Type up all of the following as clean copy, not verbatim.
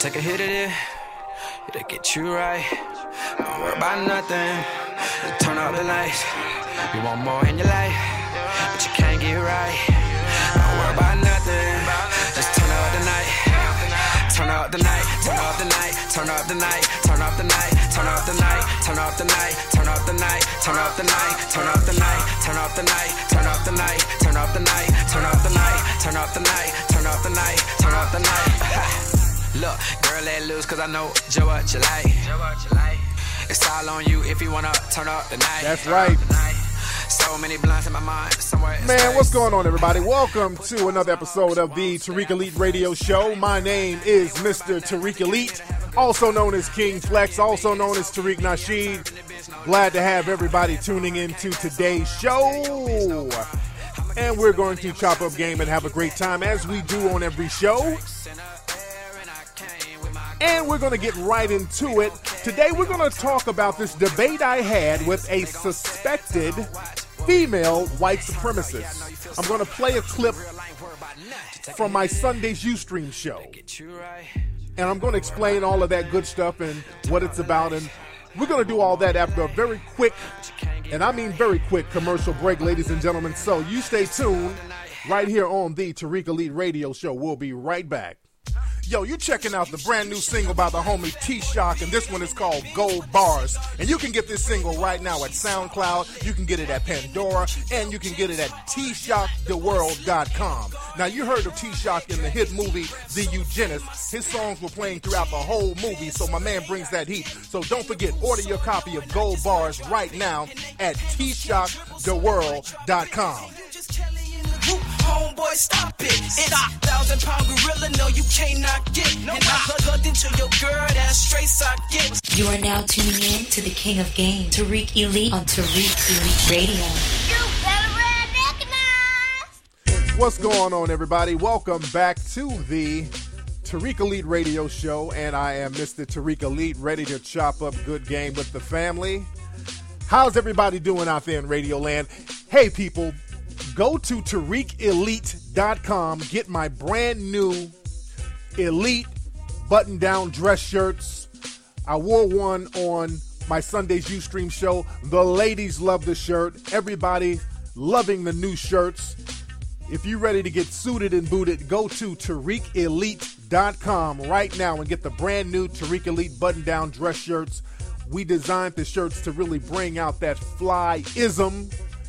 Take a hit of it, it'll get you right. Don't worry about nothing, just turn off the lights. You want more in your life, but you can't get right. Don't worry about nothing, just turn off the night. Turn off the night, turn off the night, turn off the night, turn off the night, turn off the night, turn off the night, turn off the night, turn off the night, turn off the night, turn off the night, turn off the night, turn off the night, turn off the night, turn off the night, turn off the night, turn off the night. Look, girl, let loose, cause I know just what you like. It's all on you if you wanna turn up the night. That's right. So many blinds in my mind. Somewhere. Man, what's going on, everybody? Welcome to another episode of the Tariq Elite Radio Show. My name is Mr. Tariq Elite, also known as King Flex, also known as Tariq Nasheed. Glad to have everybody tuning in to today's show. And we're going to chop up game and have a great time as we do on every show. And we're going to get right into it. Today we're going to talk about this debate I had with a suspected female white supremacist. I'm going to play a clip from my Sunday's Ustream show. And I'm going to explain all of that good stuff and what it's about. And we're going to do all that after a very quick, and I mean very quick, commercial break, ladies and gentlemen. So you stay tuned right here on the Tariq Elite Radio Show. We'll be right back. Yo, you checking out the brand new single by the homie T-Shock, and this one is called Gold Bars. And you can get this single right now at SoundCloud, you can get it at Pandora, and you can get it at tshocktheworld.com. Now, you heard of T-Shock in the hit movie The Eugenist. His songs were playing throughout the whole movie, so my man brings that heat. So don't forget, order your copy of Gold Bars right now at tshocktheworld.com. Homeboy, stop it. Stop. 1,000-pound gorilla, no, you cannot get. No, and I plugged into your girl, that straight socket. You are now tuning in to the King of Game, Tariq Elite on Tariq Elite Radio. You better recognize. What's going on, everybody? Welcome back to the Tariq Elite Radio Show, and I am Mr. Tariq Elite, ready to chop up good game with the family. How's everybody doing out there in Radio Land? Hey, people. Go to TariqElite.com, get my brand new Elite button-down dress shirts. I wore one on my Sunday's Ustream show. The ladies love the shirt. Everybody loving the new shirts. If you're ready to get suited and booted, go to TariqElite.com right now and get the brand new Tariq Elite button-down dress shirts. We designed the shirts to really bring out that fly-ism.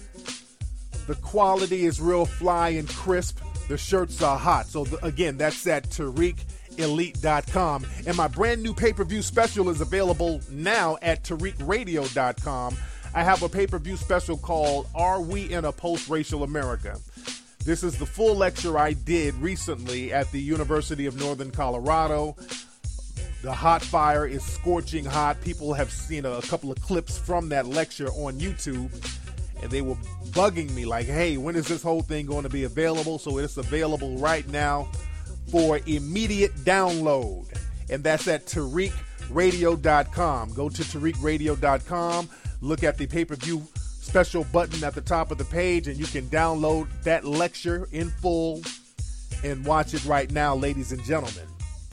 The quality is real fly and crisp. The shirts are hot. So, again, that's at TariqElite.com. And my brand new pay-per-view special is available now at TariqRadio.com. I have a pay-per-view special called Are We in a Post-Racial America? This is the full lecture I did recently at the University of Northern Colorado. The hot fire is scorching hot. People have seen a couple of clips from that lecture on YouTube. And they were bugging me like, hey, when is this whole thing going to be available? So it's available right now for immediate download. And that's at TariqRadio.com. Go to TariqRadio.com, look at the pay-per-view special button at the top of the page, and you can download that lecture in full and watch it right now, ladies and gentlemen.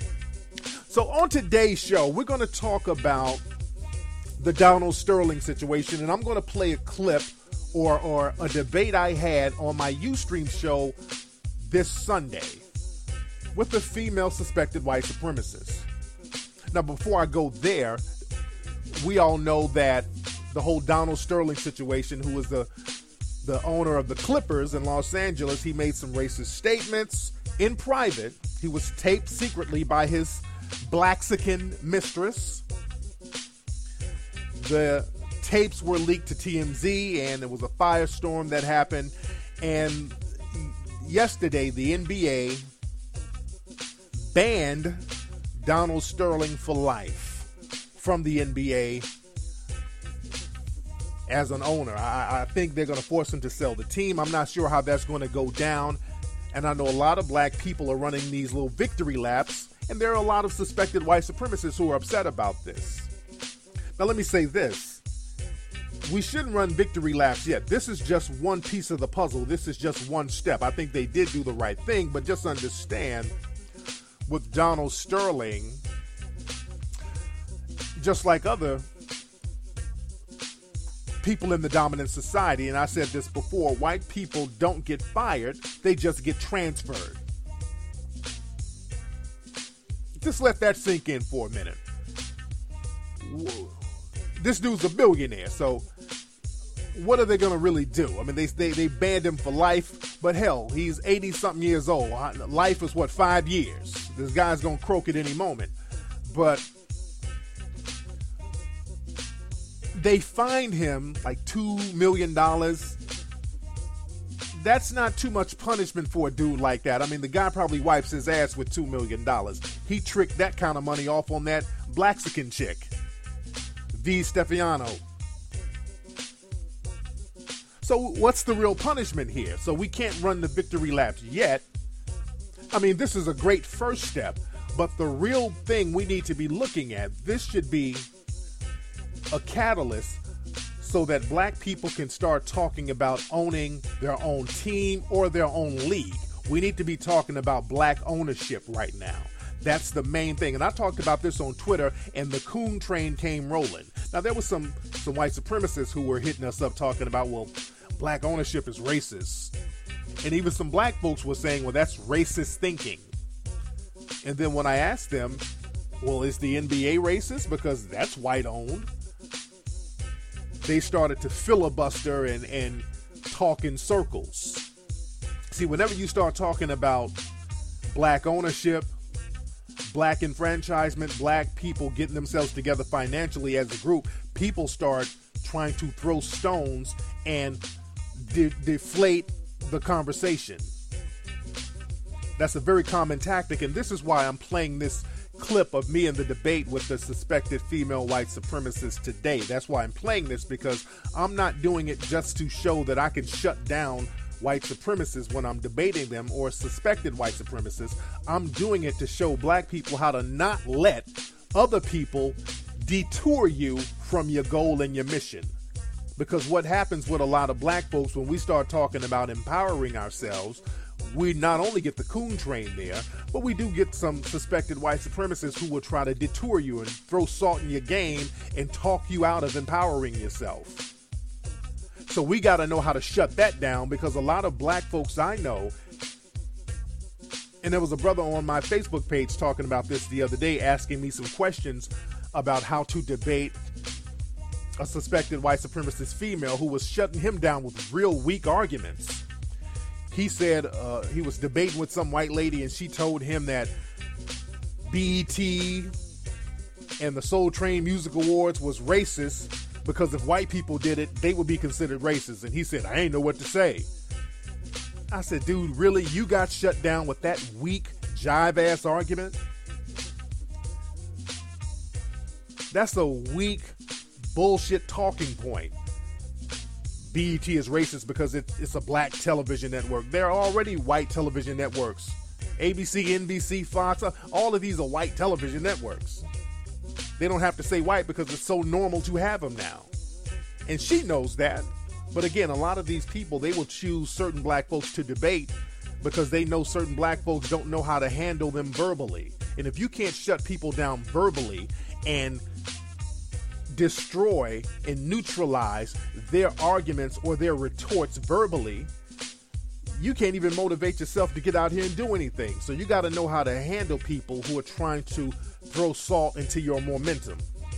So on today's show, we're going to talk about the Donald Sterling situation, and I'm going to play a clip or a debate I had on my Ustream show this Sunday with a female suspected white supremacist. Now, before I go there, we all know that the whole Donald Sterling situation, who was the owner of the Clippers in Los Angeles, he made some racist statements in private. He was taped secretly by his Blaxican mistress. The tapes were leaked to TMZ, and there was a firestorm that happened. And yesterday, the NBA banned Donald Sterling for life from the NBA as an owner. I think they're going to force him to sell the team. I'm not sure how that's going to go down. And I know a lot of black people are running these little victory laps, and there are a lot of suspected white supremacists who are upset about this. Now, let me say this. We shouldn't run victory laps yet. This is just one piece of the puzzle. This is just one step. I think they did do the right thing, but just understand with Donald Sterling, just like other people in the dominant society, and I said this before, white people don't get fired, they just get transferred. Just let that sink in for a minute. This dude's a billionaire, so what are they going to really do? I mean, they banned him for life, but hell, he's 80-something years old. Life is, 5 years? This guy's going to croak at any moment. But they fined him like $2 million. That's not too much punishment for a dude like that. I mean, the guy probably wipes his ass with $2 million. He tricked that kind of money off on that Blaxican chick, V. Stefano. So what's the real punishment here? So we can't run the victory laps yet. I mean, this is a great first step, but the real thing we need to be looking at, this should be a catalyst so that black people can start talking about owning their own team or their own league. We need to be talking about black ownership right now. That's the main thing. And I talked about this on Twitter, and the coon train came rolling. Now, there was some white supremacists who were hitting us up talking about, well, black ownership is racist. And even some black folks were saying, well, that's racist thinking. And then when I asked them, well, is the NBA racist? Because that's white owned. They started to filibuster and talk in circles. See, whenever you start talking about black ownership, black enfranchisement, black people getting themselves together financially as a group, people start trying to throw stones and deflate the conversation. That's a very common tactic, and this is why I'm playing this clip of me in the debate with the suspected female white supremacist today. That's why I'm playing this, because I'm not doing it just to show that I can shut down white supremacists when I'm debating them, or suspected white supremacists. I'm doing it to show black people how to not let other people detour you from your goal and your mission. Because what happens with a lot of black folks when we start talking about empowering ourselves, we not only get the coon train there, but we do get some suspected white supremacists who will try to detour you and throw salt in your game and talk you out of empowering yourself. So we got to know how to shut that down, because a lot of black folks I know, and there was a brother on my Facebook page talking about this the other day, asking me some questions about how to debate a suspected white supremacist female who was shutting him down with real weak arguments. He said he was debating with some white lady, and she told him that BET and the Soul Train Music Awards was racist because if white people did it, they would be considered racist. And he said, I ain't know what to say. I said, dude, really? You got shut down with that weak, jive-ass argument? That's a weak, bullshit talking point. BET is racist because it's a black television network. There are already white television networks. ABC, NBC, Fox, all of these are white television networks. They don't have to say white because it's so normal to have them now. And she knows that. But again, a lot of these people, they will choose certain black folks to debate because they know certain black folks don't know how to handle them verbally. And if you can't shut people down verbally and destroy and neutralize their arguments or their retorts verbally, you can't even motivate yourself to get out here and do anything. So you got to know how to handle people who are trying to throw salt into your momentum.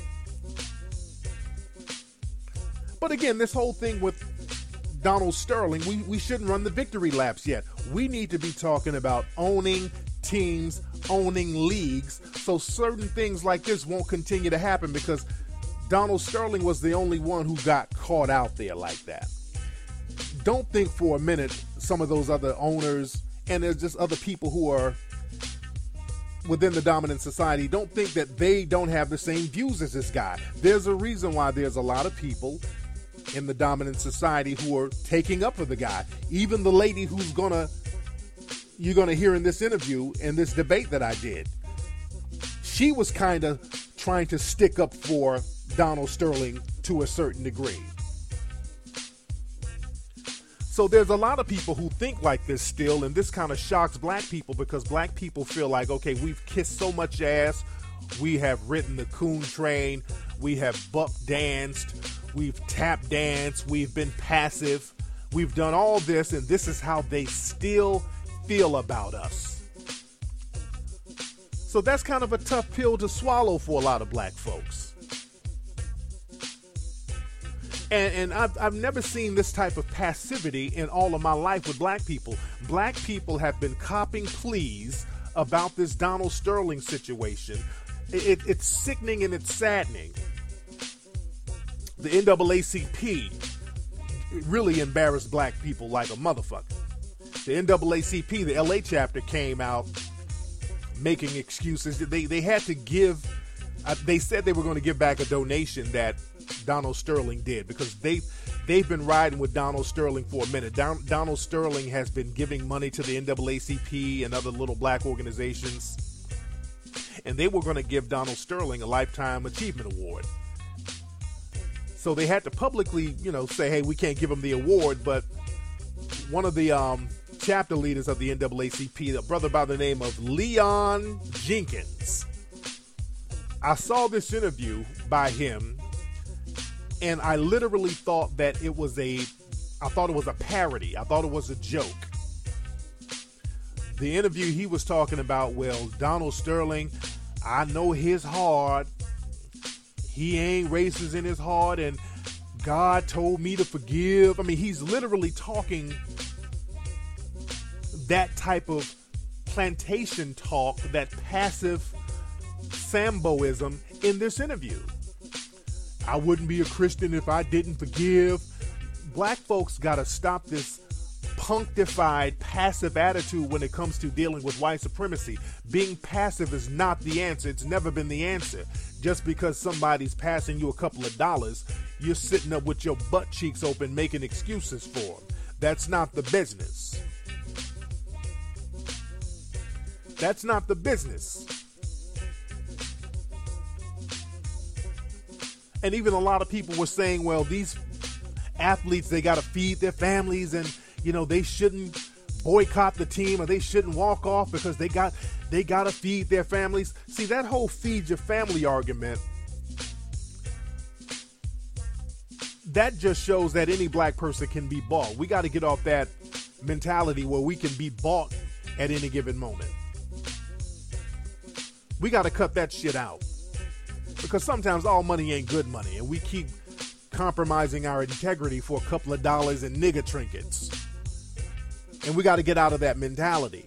But again, this whole thing with Donald Sterling, we shouldn't run the victory laps yet. We need to be talking about owning teams, owning leagues, so certain things like this won't continue to happen, because Donald Sterling was the only one who got caught out there like that. Don't think for a minute some of those other owners, and there's just other people who are within the dominant society, don't think that they don't have the same views as this guy. There's a reason why there's a lot of people in the dominant society who are taking up for the guy. Even the lady who's you're gonna hear in this interview, in this debate that I did, she was kind of trying to stick up for Donald Sterling to a certain degree. So there's a lot of people who think like this still, and this kind of shocks black people, because black people feel like, okay, we've kissed so much ass, we have ridden the coon train, We have buck danced. We've tap danced. We've been passive. We've done all this, and this is how they still feel about us. So that's kind of a tough pill to swallow for a lot of black folks. And I've never seen this type of passivity in all of my life with black people. Black people have been copping pleas about this Donald Sterling situation. It's sickening and it's saddening. The NAACP really embarrassed black people like a motherfucker. The NAACP, the LA chapter, came out making excuses. They had to give, they said they were going to give back a donation that Donald Sterling did, because they've been riding with Donald Sterling for a minute. Donald Sterling has been giving money to the NAACP and other little black organizations, and they were going to give Donald Sterling a Lifetime Achievement Award. So they had to publicly, say, hey, we can't give him the award, but one of the chapter leaders of the NAACP, a brother by the name of Leon Jenkins, I saw this interview by him, and I literally thought that it was a parody. I thought it was a joke. The interview, he was talking about, well, Donald Sterling, I know his heart. He ain't racist in his heart, and God told me to forgive. I mean, he's literally talking that type of plantation talk, that passive Samboism in this interview. I wouldn't be a Christian if I didn't forgive. Black folks got to stop this punctified, passive attitude when it comes to dealing with white supremacy. Being passive is not the answer. It's never been the answer. Just because somebody's passing you a couple of dollars, you're sitting up with your butt cheeks open making excuses for them. That's not the business. That's not the business. And even a lot of people were saying, well, these athletes, they got to feed their families, and, they shouldn't boycott the team, or they shouldn't walk off because they got to feed their families. See, that whole feed your family argument, that just shows that any black person can be bought. We got to get off that mentality where we can be bought at any given moment. We got to cut that shit out. Because sometimes all money ain't good money, and we keep compromising our integrity for a couple of dollars and nigga trinkets. And we got to get out of that mentality.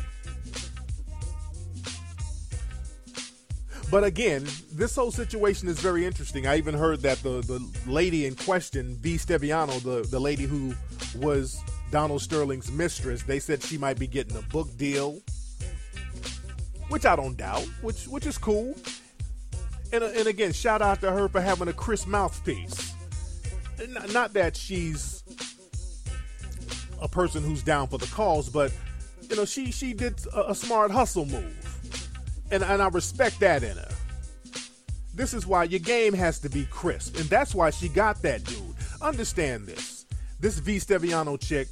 But again, this whole situation is very interesting. I even heard that the lady in question, V. Steviano, the lady who was Donald Sterling's mistress, they said she might be getting a book deal, which I don't doubt, which is cool. And again, shout out to her for having a crisp mouthpiece. Not that she's a person who's down for the cause, but she did a smart hustle move, and I respect that in her. This is why your game has to be crisp, and that's why she got that dude. Understand this. This V. Steviano chick,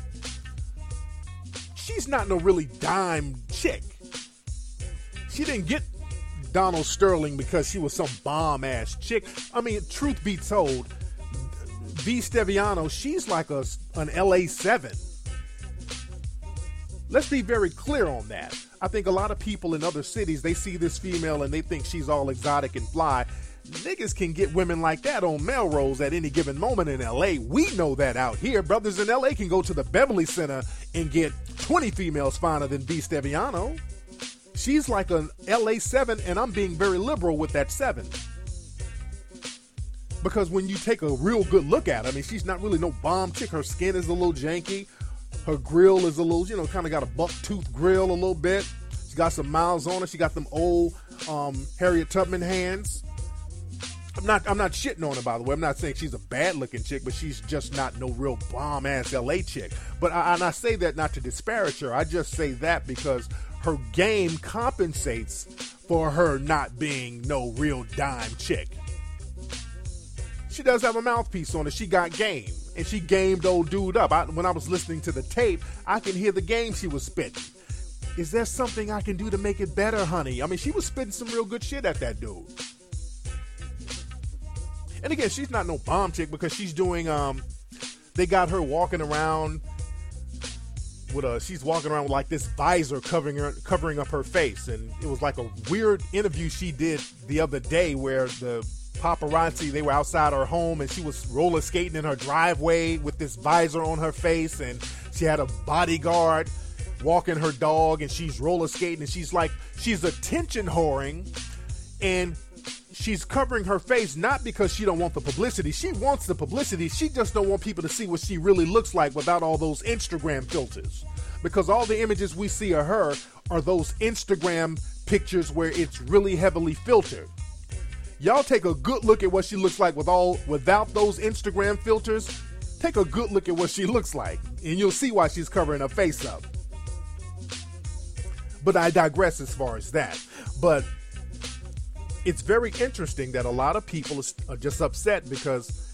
she's not no really dime chick. She didn't get Donald Sterling because she was some bomb-ass chick. I mean, truth be told, V. Steviano, she's like an LA 7. Let's be very clear on that. I think a lot of people in other cities, they see this female and they think she's all exotic and fly. Niggas can get women like that on Melrose at any given moment in LA. We know that out here. Brothers in LA can go to the Beverly Center and get 20 females finer than V. Steviano. She's like an LA 7, and I'm being very liberal with that 7. Because when you take a real good look at her, I mean, she's not really no bomb chick. Her skin is a little janky. Her grill is a little, kind of got a buck tooth grill a little bit. She got some miles on her. She got them old Harriet Tubman hands. I'm not shitting on her, by the way. I'm not saying she's a bad looking chick, but she's just not no real bomb ass LA chick. But I say that not to disparage her. I just say that because her game compensates for her not being no real dime chick. She does have a mouthpiece on her. She got game. And she gamed old dude up. When I was listening to the tape, I can hear the game she was spitting. Is there something I can do to make it better, honey? I mean, she was spitting some real good shit at that dude. And again, she's not no bomb chick because she's doing, they got her walking around with she's walking around with like this visor covering up her face. And it was like a weird interview she did the other day where the paparazzi, they were outside her home and she was roller skating in her driveway with this visor on her face, and she had a bodyguard walking her dog, and she's roller skating, and she's attention whoring, and she's covering her face not because she don't want the publicity. She wants the publicity. She just don't want people to see what she really looks like without all those Instagram filters, because all the images we see of her are those Instagram pictures where it's really heavily filtered. Y'all take a good look at what she looks like without those Instagram filters. Take a good look at what she looks like, and you'll see why she's covering her face up. But I digress as far as that. But it's very interesting that a lot of people are just upset because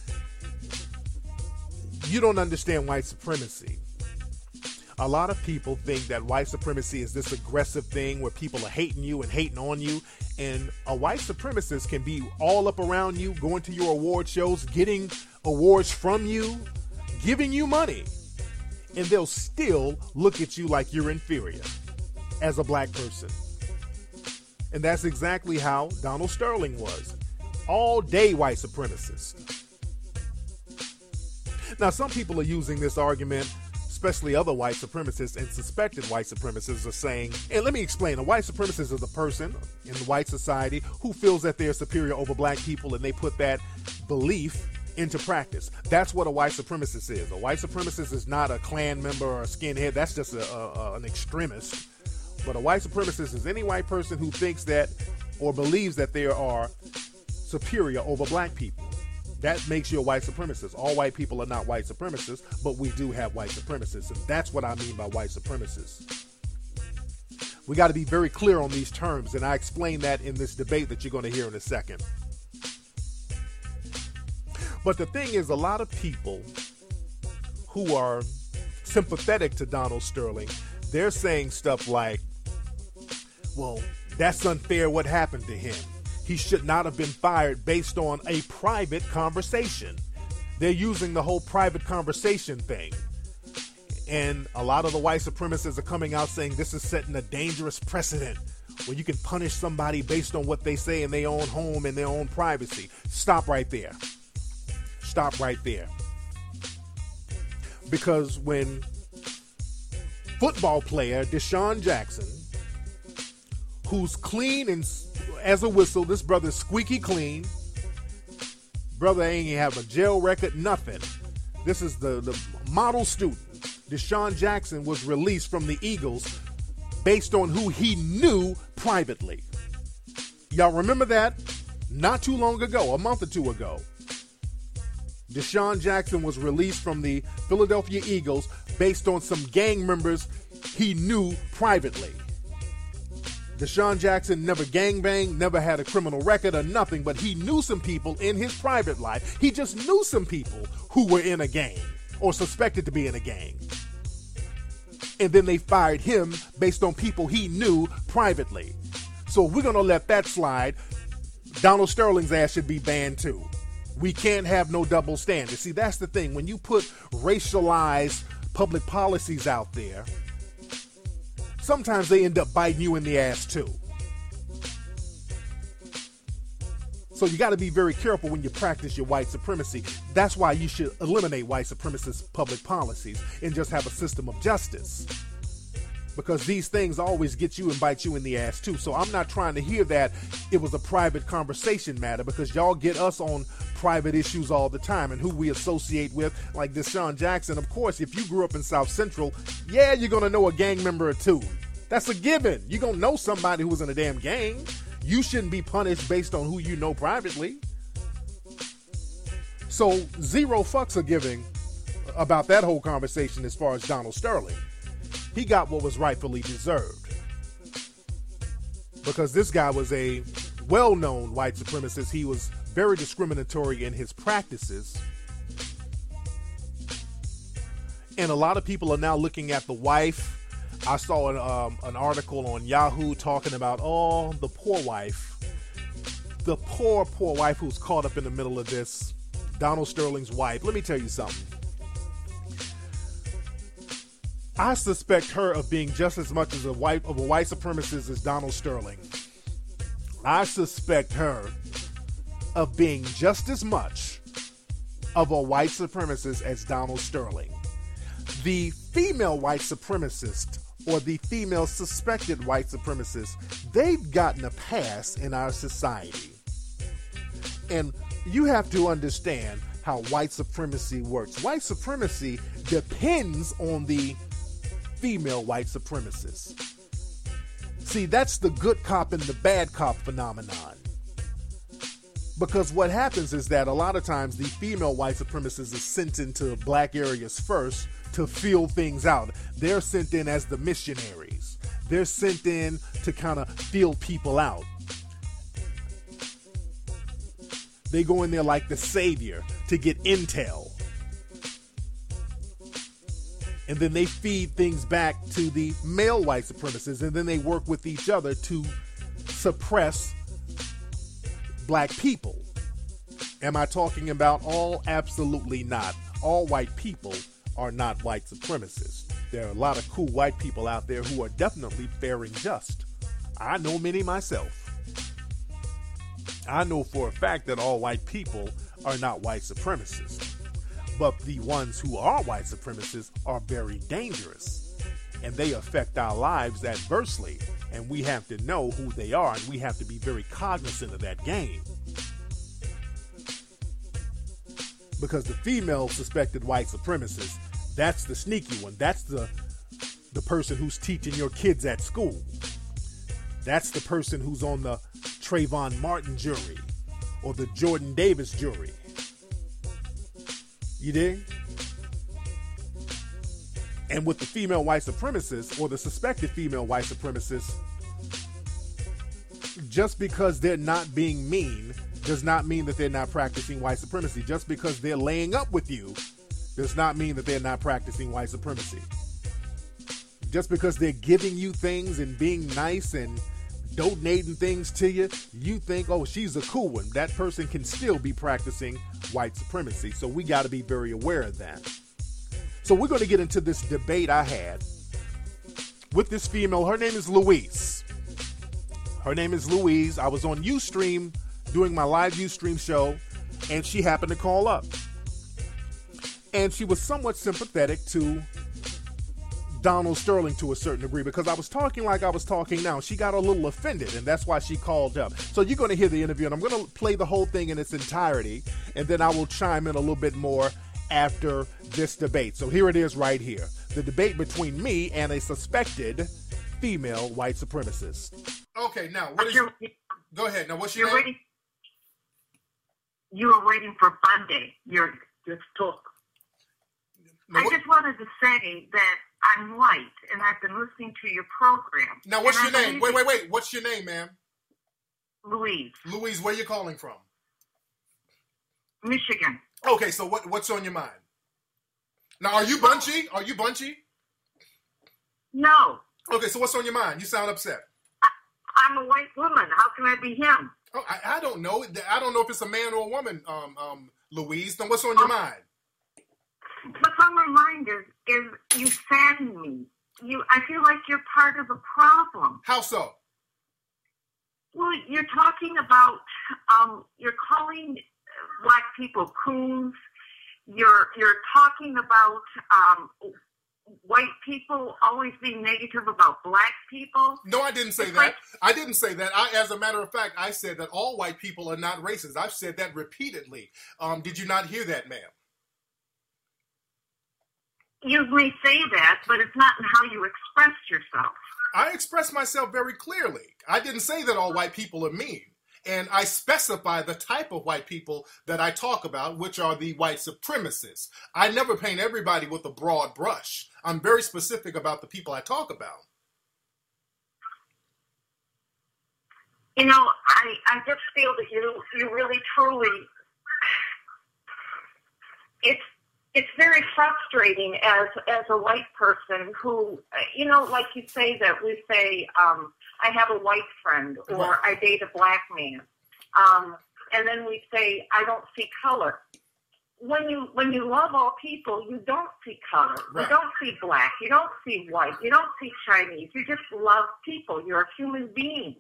you don't understand white supremacy. A lot of people think that white supremacy is this aggressive thing where people are hating you and hating on you. And a white supremacist can be all up around you, going to your award shows, getting awards from you, giving you money. And they'll still look at you like you're inferior as a black person. And that's exactly how Donald Sterling was. All day white supremacist. Now, some people are using this argument, especially other white supremacists and suspected white supremacists, are saying, and let me explain, a white supremacist is a person in the white society who feels that they're superior over black people, and they put that belief into practice. That's what a white supremacist is. A white supremacist is not a Klan member or a skinhead. That's just an extremist. But a white supremacist is any white person who thinks that or believes that they are superior over black people. That makes you a white supremacist. All white people are not white supremacists, but we do have white supremacists, and that's what I mean by white supremacists. We got to be very clear on these terms, and I explain that in this debate that you're going to hear in a second. But the thing is, a lot of people who are sympathetic to Donald Sterling, they're saying stuff like, well, that's unfair what happened to him. He should not have been fired based on a private conversation. They're using the whole private conversation thing. And a lot of the white supremacists are coming out saying this is setting a dangerous precedent where you can punish somebody based on what they say in their own home and their own privacy. Stop right there. Stop right there. Because when football player Deshaun Jackson, who's clean and as a whistle, this brother's squeaky clean. Brother ain't have a jail record, nothing. This is the model student. Deshaun Jackson was released from the Eagles based on who he knew privately. Y'all remember that? Not too long ago, a month or two ago. Deshaun Jackson was released from the Philadelphia Eagles based on some gang members he knew privately. Deshaun Jackson never gangbanged, never had a criminal record or nothing, but he knew some people in his private life. He just knew some people who were in a gang or suspected to be in a gang. And then they fired him based on people he knew privately. So if we're going to let that slide, Donald Sterling's ass should be banned too. We can't have no double standards. See, that's the thing. When you put racialized public policies out there, sometimes they end up biting you in the ass too. So you got to be very careful when you practice your white supremacy. That's why you should eliminate white supremacist public policies and just have a system of justice. Because these things always get you and bite you in the ass too. So I'm not trying to hear that it was a private conversation matter, because y'all get us on private issues all the time and who we associate with, like Deshaun Jackson. Of course, if you grew up in South Central, yeah, you're going to know a gang member or two. That's a given. You're going to know somebody who was in a damn gang. You shouldn't be punished based on who you know privately. So zero fucks are giving about that whole conversation as far as Donald Sterling. He got what was rightfully deserved. Because this guy was a well-known white supremacist. He was very discriminatory in his practices. And a lot of people are now looking at the wife. I saw an article on Yahoo talking about, the poor wife. the poor wife who's caught up in the middle of this, Donald Sterling's wife, let me tell you something. I suspect her of being just as much as a white supremacist as Donald Sterling. I suspect her of being just as much of a white supremacist as Donald Sterling. The female white supremacist, or the female suspected white supremacist, they've gotten a pass in our society. And you have to understand how white supremacy works. White supremacy depends on the female white supremacist. See, that's the good cop and the bad cop phenomenon. Because what happens is that a lot of times the female white supremacist is sent into black areas first to feel things out. They're sent in as the missionaries. They're sent in to kind of feel people out. They go in there like the savior to get intel. And then they feed things back to the male white supremacists, and then they work with each other to suppress black people. Am I talking about all? Absolutely not. All white people are not white supremacists. There are a lot of cool white people out there who are definitely fair and just. I know many myself. I know for a fact that all white people are not white supremacists. But the ones who are white supremacists are very dangerous, and they affect our lives adversely, and we have to know who they are, and we have to be very cognizant of that game. Because the female suspected white supremacist, that's the sneaky one. That's the person who's teaching your kids at school. That's the person who's on the Trayvon Martin jury or the Jordan Davis jury. You dig? And with the female white supremacists, or the suspected female white supremacists, just because they're not being mean does not mean that they're not practicing white supremacy. Just because they're laying up with you does not mean that they're not practicing white supremacy. Just because they're giving you things and being nice and donating things to you, you think, oh, she's a cool one. That person can still be practicing white supremacy. So we got to be very aware of that. So we're going to get into this debate I had with this female. Her name is Louise. Her name is Louise. I was on Ustream doing my live Ustream show, and she happened to call up. And she was somewhat sympathetic to Donald Sterling to a certain degree, because I was talking like I was talking now. She got a little offended, and that's why she called up. So you're going to hear the interview, and I'm going to play the whole thing in its entirety, and then I will chime in a little bit more after this debate. So here it is right here. The debate between me and a suspected female white supremacist. Okay, now, what is go ahead. Now, what's your name? You were waiting for Monday. You're just talk. Now, I just wanted to say that I'm white, and I've been listening to your program. Now, what's your name? Wait. What's your name, ma'am? Louise. Louise, where you calling from? Michigan. Okay, so what's on your mind? Now, are you Bunchy? Are you Bunchy? No. Okay, so what's on your mind? You sound upset. I'm a white woman. How can I be him? Oh, I don't know. I don't know if it's a man or a woman, Louise. Then what's on your mind? What's on my mind is you sadden me. I feel like you're part of the problem. How so? Well, you're talking about, you're calling black people coons. You're talking about white people always being negative about black people. No, I didn't say that. I didn't say that. As a matter of fact, I said that all white people are not racist. I've said that repeatedly. Did you not hear that, ma'am? You may say that, but it's not in how you express yourself. I express myself very clearly. I didn't say that all white people are mean. And I specify the type of white people that I talk about, which are the white supremacists. I never paint everybody with a broad brush. I'm very specific about the people I talk about. You know, I just feel that you really, truly, it's very frustrating as a white person who, you know, like you say that we say, I have a white friend or I date a black man. And then we say, I don't see color. When you love all people, you don't see color. Right. You don't see black. You don't see white. You don't see Chinese. You just love people. You're a human being.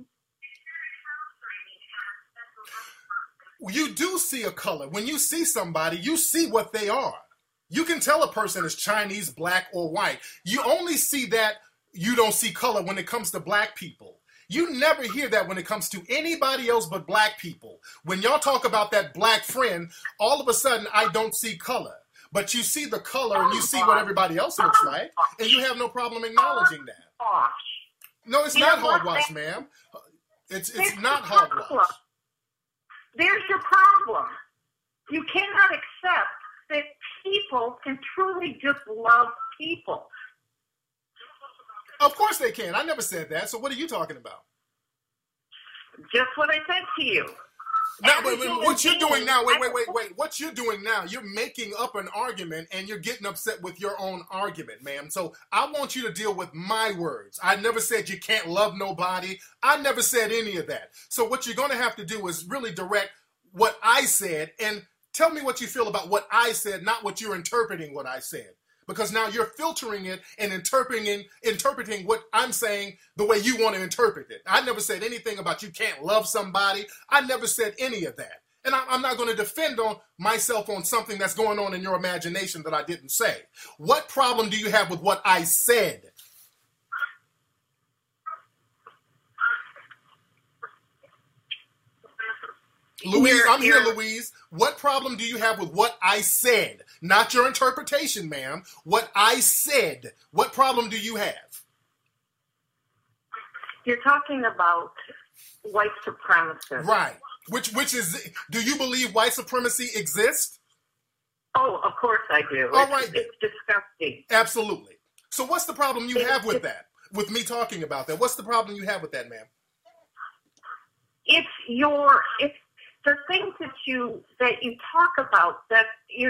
You do see a color. When you see somebody, you see what they are. You can tell a person is Chinese, black, or white. You only see that. You don't see color when it comes to black people. You never hear that when it comes to anybody else but black people. When y'all talk about that black friend, all of a sudden, I don't see color. But you see the color and you see what everybody else looks like, and you have no problem acknowledging that. No, it's not hogwash, ma'am. It's not hogwash. There's your problem. You cannot accept that people can truly just love people. Of course they can. I never said that. So what are you talking about? Just what I said to you. Now, what you're doing now, wait. What you're doing now, you're making up an argument and you're getting upset with your own argument, ma'am. So I want you to deal with my words. I never said you can't love nobody. I never said any of that. So what you're going to have to do is really direct what I said and tell me what you feel about what I said, not what you're interpreting what I said. Because now you're filtering it and interpreting what I'm saying the way you want to interpret it. I never said anything about you can't love somebody. I never said any of that. And I'm not going to defend on myself on something that's going on in your imagination that I didn't say. What problem do you have with what I said? Louise, I'm here, Louise. What problem do you have with what I said? Not your interpretation, ma'am. What I said. What problem do you have? You're talking about white supremacists. Right. Which is, do you believe white supremacy exists? Oh, of course I do. All right. It's disgusting. Absolutely. So what's the problem you have with that? With me talking about that? What's the problem you have with that, ma'am? It's the things that you talk about that you're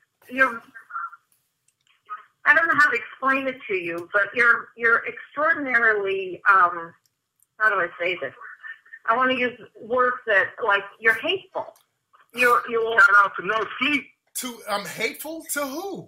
I don't know how to explain it to you, but you're extraordinarily how do I say this? I want to use words that like you're hateful. You're shout out to No Sleep. I'm hateful to who?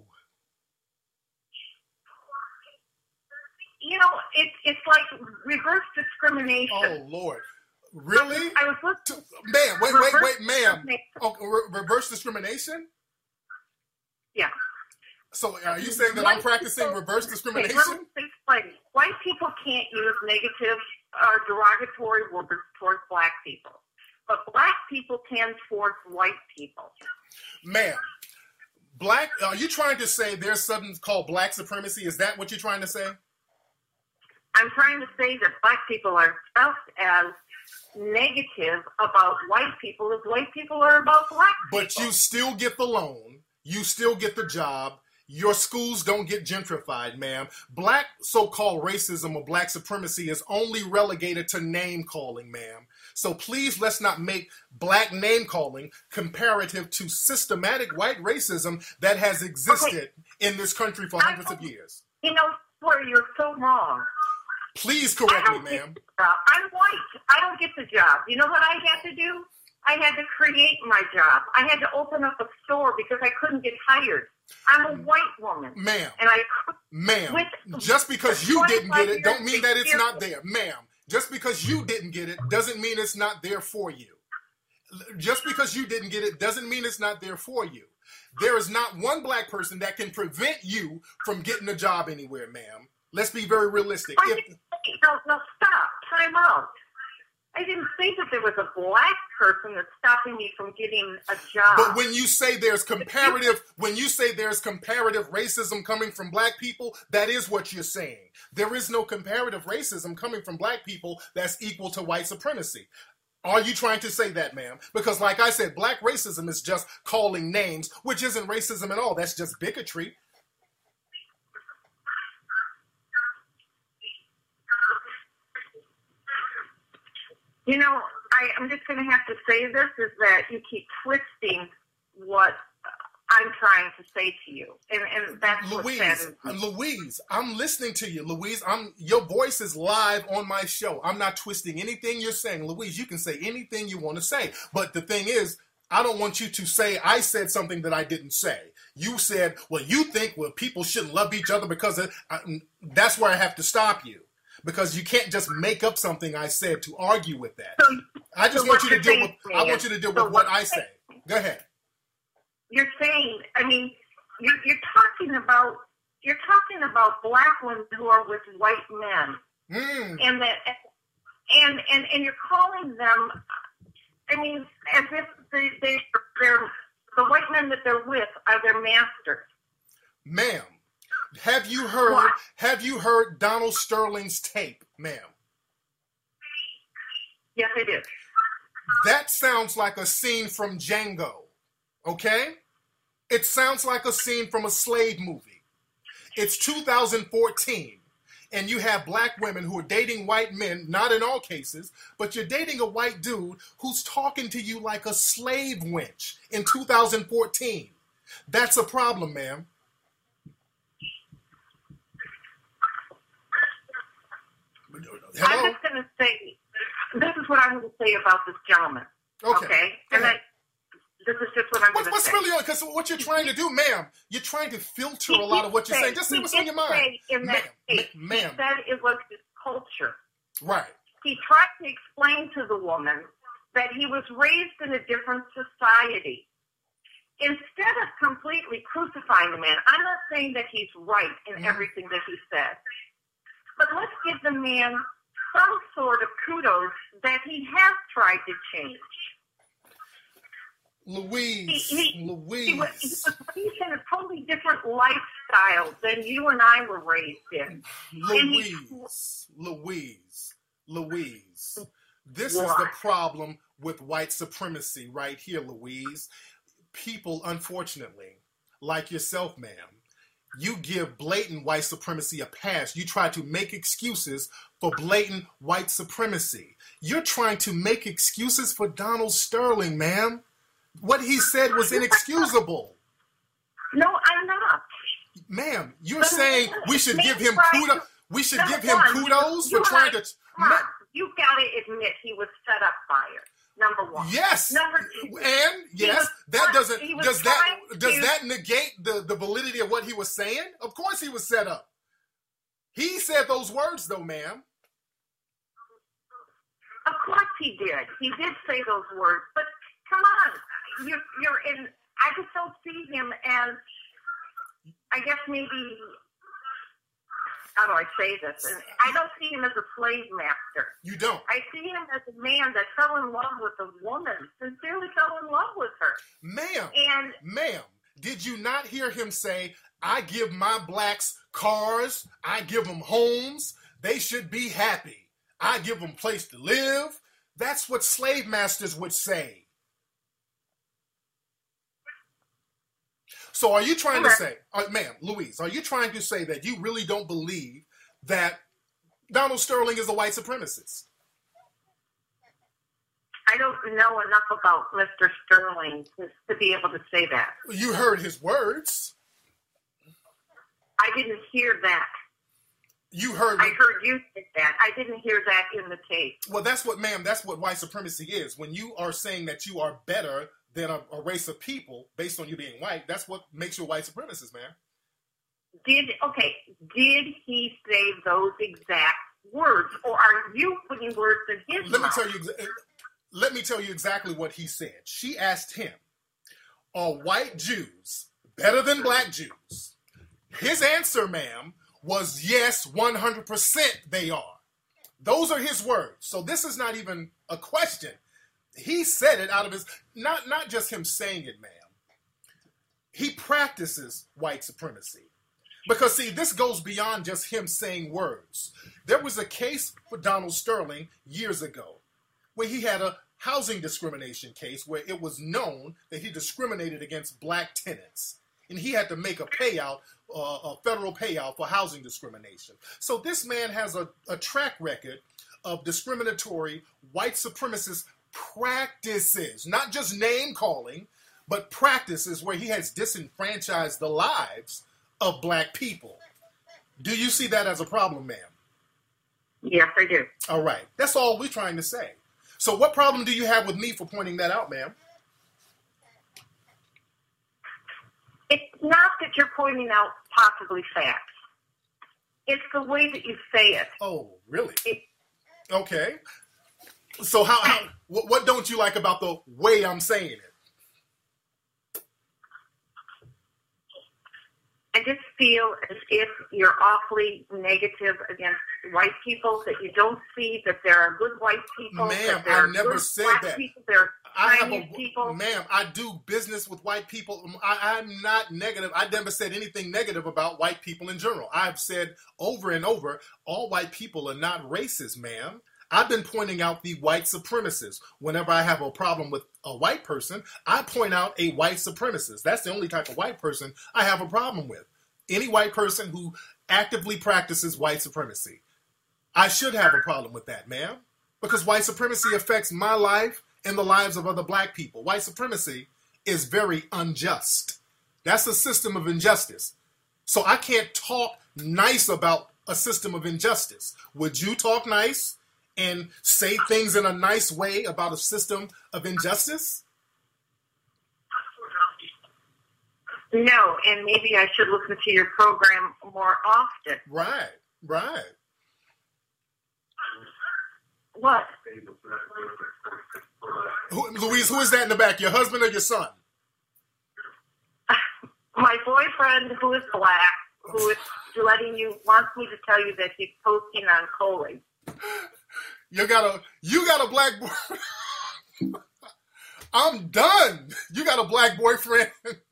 You know, it's like reverse discrimination. Oh Lord. Really? I was listening. Ma'am, wait, ma'am. Oh, reverse discrimination? Yeah. So are you saying that I'm practicing reverse discrimination? White people can't use negative or derogatory words towards black people, but black people can towards white people. Ma'am, are you trying to say there's something called black supremacy? Is that what you're trying to say? I'm trying to say that black people are just as negative about white people as white people are about black people. But you still get the loan. You still get the job. Your schools don't get gentrified, ma'am. Black so-called racism or black supremacy is only relegated to name-calling, ma'am. So please let's not make black name-calling comparative to systematic white racism that has existed in this country for hundreds of years. You know where you're so wrong. Please correct me, ma'am. I'm white. I don't get the job. You know what I had to do? I had to create my job. I had to open up a store because I couldn't get hired. I'm a white woman. Ma'am. Ma'am. Just because you didn't get it don't mean that it's not there. Ma'am. Just because you didn't get it doesn't mean it's not there for you. Just because you didn't get it doesn't mean it's not there for you. There is not one black person that can prevent you from getting a job anywhere, ma'am. Let's be very realistic. No, stop. Time out. I didn't say that there was a black person that's stopping me from getting a job. But when you say there's comparative racism coming from black people, that is what you're saying. There is no comparative racism coming from black people that's equal to white supremacy. Are you trying to say that, ma'am? Because like I said, black racism is just calling names, which isn't racism at all. That's just bigotry. You know, I'm just going to have to say this, is that you keep twisting what I'm trying to say to you. And that's what saddens me. Louise, I'm listening to you. Louise, your voice is live on my show. I'm not twisting anything you're saying. Louise, you can say anything you want to say. But the thing is, I don't want you to say I said something that I didn't say. You said, well, you think people shouldn't love each other because that's where I have to stop you. Because you can't just make up something I said to argue with that. I just want you to deal with what I say. Go ahead. You're saying, I mean, you're talking about black women who are with white men, and you're calling them, I mean, as if they're the white men that they're with are their masters. Ma'am, have you heard Donald Sterling's tape, ma'am? Yes, I did. That sounds like a scene from Django. Okay? It sounds like a scene from a slave movie. It's 2014, and you have black women who are dating white men, not in all cases, but you're dating a white dude who's talking to you like a slave wench in 2014. That's a problem, ma'am. Hello? I'm just going to say, this is what I'm going to say about this gentleman. Okay? And this is just what I'm going to say. What's really on? Because what you're trying to do, ma'am, you're trying to filter a lot of what you're saying. Just say what's on your mind. Ma'am. He said it was his culture. Right. He tried to explain to the woman that he was raised in a different society. Instead of completely crucifying the man, I'm not saying that he's right in everything that he said. But let's give the man some sort of kudos that he has tried to change. Louise. He was raised in a totally different lifestyle than you and I were raised in. Louise. This is the problem with white supremacy right here, Louise. People, unfortunately, like yourself, ma'am, you give blatant white supremacy a pass. You try to make excuses for blatant white supremacy. You're trying to make excuses for Donald Sterling, ma'am. What he said was inexcusable. No, I'm not. Ma'am, you're saying we should give him kudos. We should give him kudos for trying to. You've got to admit he was set up by her. Number one. Yes. Number two. And yes, does that negate the validity of what he was saying? Of course he was set up. He said those words though, ma'am. Of course he did. He did say those words, but come on. You're in, I just don't see him as, I guess maybe, how do I say this? I don't see him as a slave master. You don't? I see him as a man that fell in love with a woman, sincerely fell in love with her. Ma'am, did you not hear him say, I give my blacks cars, I give them homes, they should be happy. I give them a place to live. That's what slave masters would say. So are you trying to say, ma'am, Louise, are you trying to say that you really don't believe that Donald Sterling is a white supremacist? I don't know enough about Mr. Sterling to be able to say that. You heard his words. I didn't hear that. I heard you say that. I didn't hear that in the tape. Well, that's what white supremacy is. When you are saying that you are better than a race of people based on you being white, that's what makes you a white supremacist, man. Did he say those exact words, or are you putting words in his mouth? Let me tell you exactly what he said. She asked him, are white Jews better than black Jews? His answer, ma'am, was yes, 100% they are. Those are his words. So this is not even a question. He said it out of his, not just him saying it, ma'am. He practices white supremacy. Because, see, this goes beyond just him saying words. There was a case for Donald Sterling years ago where he had a housing discrimination case where it was known that he discriminated against black tenants. And he had to make a payout, a federal payout for housing discrimination. So this man has a track record of discriminatory white supremacist practices, not just name calling, but practice is where he has disenfranchised the lives of black people. Do you see that as a problem, ma'am? Yes, I do. All right. That's all we're trying to say. So what problem do you have with me for pointing that out, ma'am? It's not that you're pointing out possibly facts. It's the way that you say it. Oh, really? Okay. So what don't you like about the way I'm saying it? I just feel as if you're awfully negative against white people, that you don't see that there are good white people. Ma'am, that there are I never good said black that. People, there are Chinese people. Ma'am, I do business with white people. I'm not negative. I never said anything negative about white people in general. I've said over and over, all white people are not racist, ma'am. I've been pointing out the white supremacists. Whenever I have a problem with a white person, I point out a white supremacist. That's the only type of white person I have a problem with. Any white person who actively practices white supremacy. I should have a problem with that, ma'am, because white supremacy affects my life and the lives of other black people. White supremacy is very unjust. That's a system of injustice. So I can't talk nice about a system of injustice. Would you talk nice and say things in a nice way about a system of injustice? No, and maybe I should listen to your program more often. Right. What? Louise, who is that in the back? Your husband or your son? My boyfriend, who is black, who is wants me to tell you that he's posting on Coley. You got a black boy. I'm done. You got a black boyfriend.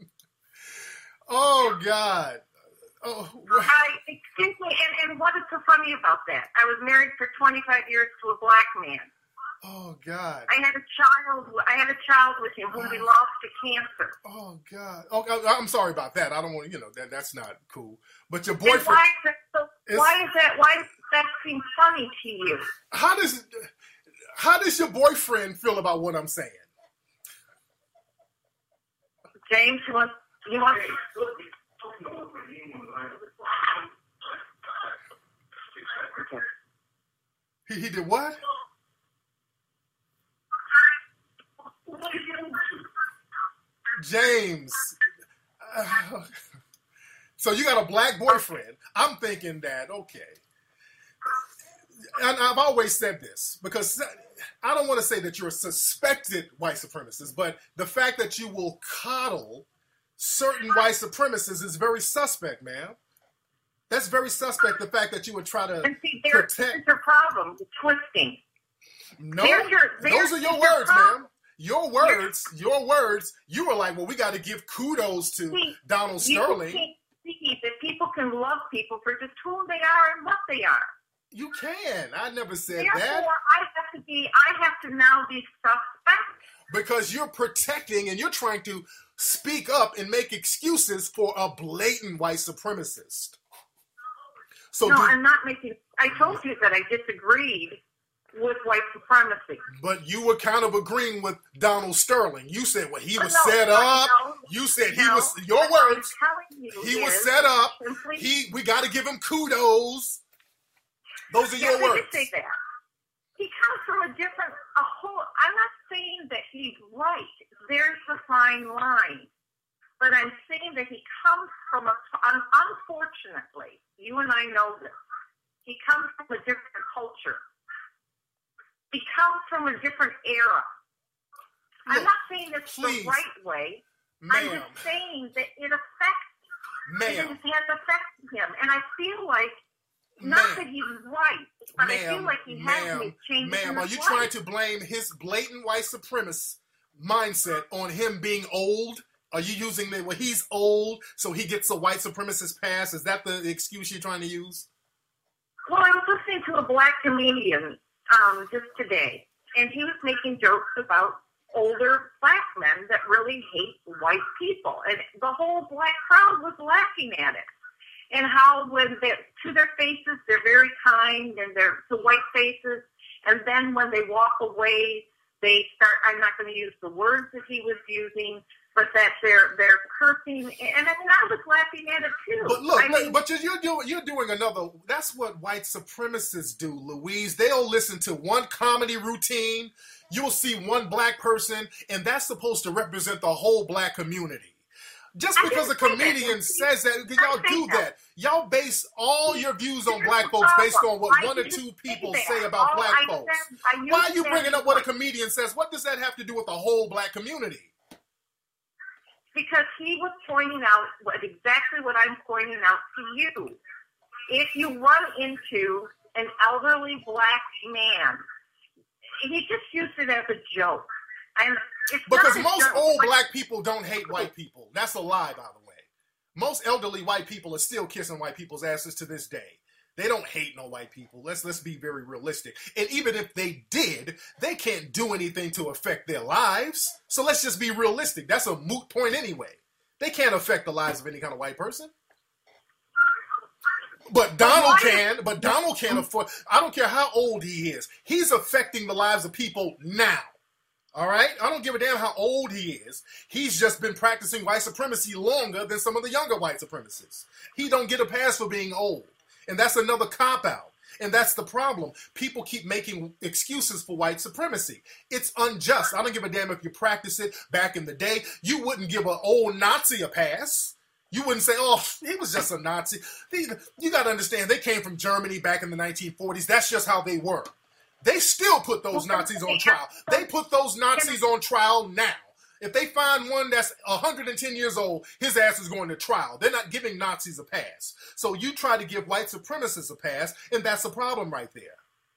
Oh God. Oh. Excuse me, and what is so funny about that? I was married for 25 years to a black man. Oh God. I had a child with him whom we lost to cancer. Oh God. Oh, I'm sorry about that. I don't want that's not cool. But your boyfriend. And why does that seem funny to you? How does your boyfriend feel about what I'm saying? James, you want He did what? James. So you got a black boyfriend. I'm thinking that, okay. And I've always said this, because I don't want to say that you're a suspected white supremacist, but the fact that you will coddle certain white supremacists is very suspect, ma'am. That's very suspect, the fact that you would try to protect. There's your problem, the twisting. No, those are your words, ma'am. Your words, you were like, well, we got to give kudos to Donald Sterling. You can see that people can love people for just who they are and what they are. You can. I never said Therefore, that. I have to now be suspect. Because you're protecting and you're trying to speak up and make excuses for a blatant white supremacist. So no, I'm not making. I told you that I disagreed with white supremacy. But you were kind of agreeing with Donald Sterling. You said, well, he was set up. You said he was, your words, he was set up. We got to give him kudos. Those are your words. I did say that. He comes from I'm not saying that he's right. There's the fine line. But I'm saying that he comes from unfortunately, you and I know this, he comes from a different culture. He comes from a different era. Look, I'm not saying it's the right way. Ma'am. I'm just saying that it has affected him. And I feel like, not that he's right, but I feel like he has made changes. Ma'am, are you trying to blame his blatant white supremacist mindset on him being old? Are you using he's old, so he gets a white supremacist pass? Is that the excuse you're trying to use? Well, I was listening to a black comedian just today, and he was making jokes about older black men that really hate white people, and the whole black crowd was laughing at it. And how when they're to their faces, they're very kind, and they're to white faces, and then when they walk away, they start, I'm not going to use the words that he was using, but that they're cursing, and I mean, I was laughing at it too. But look, but you're doing another. That's what white supremacists do, Louise. They'll listen to one comedy routine. You'll see one black person, and that's supposed to represent the whole black community. Just because a comedian says that, y'all do that. Y'all base all your views on black folks based on what one or two people say about black folks. Why are you bringing up what a comedian says? What does that have to do with the whole black community? Because he was pointing out exactly what I'm pointing out to you. If you run into an elderly black man, he just used it as a joke. And it's because most old black people don't hate white people. That's a lie, by the way. Most elderly white people are still kissing white people's asses to this day. They don't hate no white people. Let's be very realistic. And even if they did, they can't do anything to affect their lives. So let's just be realistic. That's a moot point anyway. They can't affect the lives of any kind of white person. But Donald can. But Donald can't afford. I don't care how old he is. He's affecting the lives of people now. All right? I don't give a damn how old he is. He's just been practicing white supremacy longer than some of the younger white supremacists. He don't get a pass for being old. And that's another cop-out. And that's the problem. People keep making excuses for white supremacy. It's unjust. I don't give a damn if you practice it back in the day. You wouldn't give an old Nazi a pass. You wouldn't say, oh, he was just a Nazi. You got to understand, they came from Germany back in the 1940s. That's just how they were. They still put those Nazis on trial. They put those Nazis on trial now. If they find one that's 110 years old, his ass is going to trial. They're not giving Nazis a pass. So you try to give white supremacists a pass, and that's a problem right there.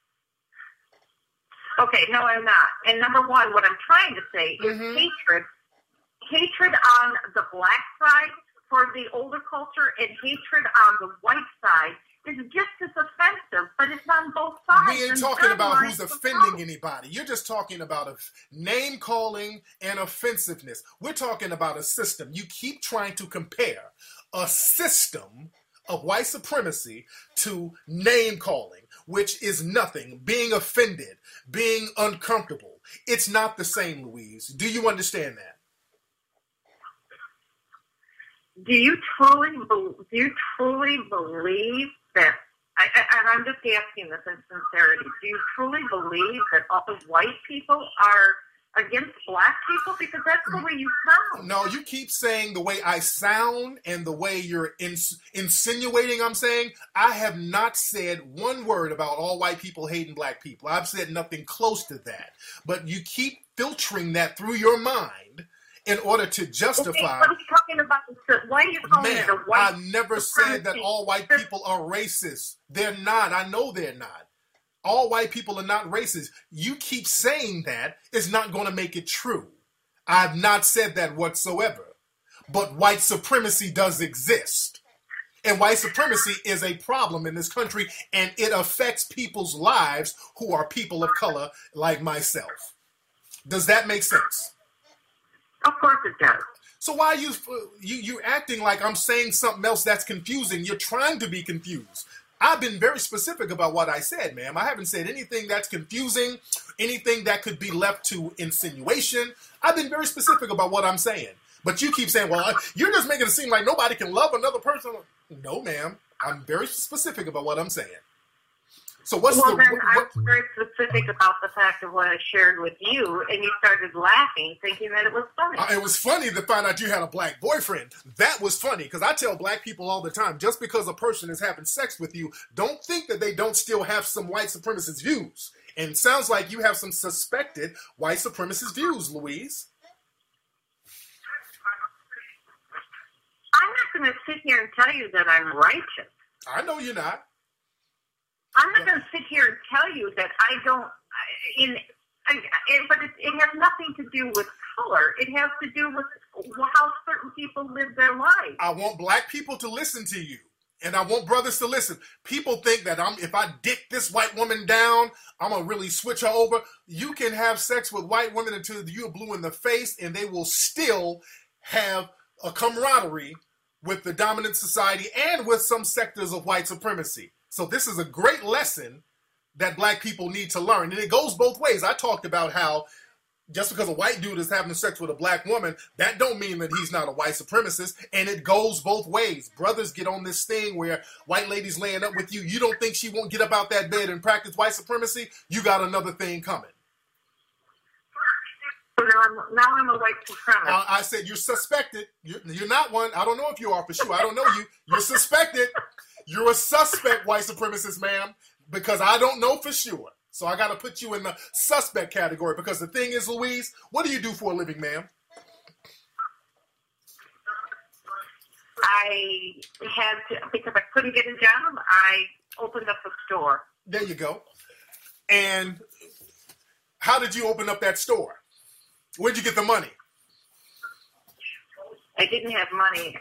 Okay, no, I'm not. And number one, what I'm trying to say is hatred. Hatred on the black side for the older culture and hatred on the white side is just as offensive, but it's on both sides. We ain't talking about who's offending anybody. You're just talking about name-calling and offensiveness. We're talking about a system. You keep trying to compare a system of white supremacy to name-calling, which is nothing. Being offended, being uncomfortable. It's not the same, Louise. Do you understand that? Do you truly believe that, and I'm just asking this in sincerity, do you truly believe that all the white people are against black people? Because that's the way you sound. No, you keep saying the way I sound and the way you're insinuating I'm saying. I have not said one word about all white people hating black people. I've said nothing close to that. But you keep filtering that through your mind in order to justify. Okay, what are you talking about? Why are you calling it a white I never said that all white people are racist. They're not. I know they're not. All white people are not racist. You keep saying that is not going to make it true. I've not said that whatsoever. But white supremacy does exist. And white supremacy is a problem in this country, and it affects people's lives who are people of color like myself. Does that make sense? Of course it does. So why are you acting like I'm saying something else that's confusing? You're trying to be confused. I've been very specific about what I said, ma'am. I haven't said anything that's confusing, anything that could be left to insinuation. I've been very specific about what I'm saying. But you keep saying, well, you're just making it seem like nobody can love another person. No, ma'am. I'm very specific about what I'm saying. So what's I was very specific about the fact of what I shared with you, and you started laughing, thinking that it was funny. It was funny to find out you had a black boyfriend. That was funny, because I tell black people all the time, just because a person is having sex with you, don't think that they don't still have some white supremacist views. And it sounds like you have some suspected white supremacist views, Louise. I'm not going to sit here and tell you that I'm righteous. I know you're not. I'm not going to sit here and tell you that I don't, but it has nothing to do with color. It has to do with how certain people live their lives. I want black people to listen to you, and I want brothers to listen. People think that if I dick this white woman down, I'm going to really switch her over. You can have sex with white women until you're blue in the face, and they will still have a camaraderie with the dominant society and with some sectors of white supremacy. So this is a great lesson that black people need to learn. And it goes both ways. I talked about how Just because a white dude is having sex with a black woman, that don't mean that he's not a white supremacist. And it goes both ways. Brothers get on this thing where white ladies laying up with you. You don't think she won't get up out that bed and practice white supremacy? You got another thing coming. Now I'm a white supremacist. I said you're suspected. You're not one. I don't know if you are for sure. I don't know you. You're suspected. You're a suspect white supremacist, ma'am, because I don't know for sure. So I got to put you in the suspect category because the thing is, Louise, what do you do for a living, ma'am? Because I couldn't get a job, I opened up a store. There you go. And how did you open up that store? Where'd you get the money? I didn't have money.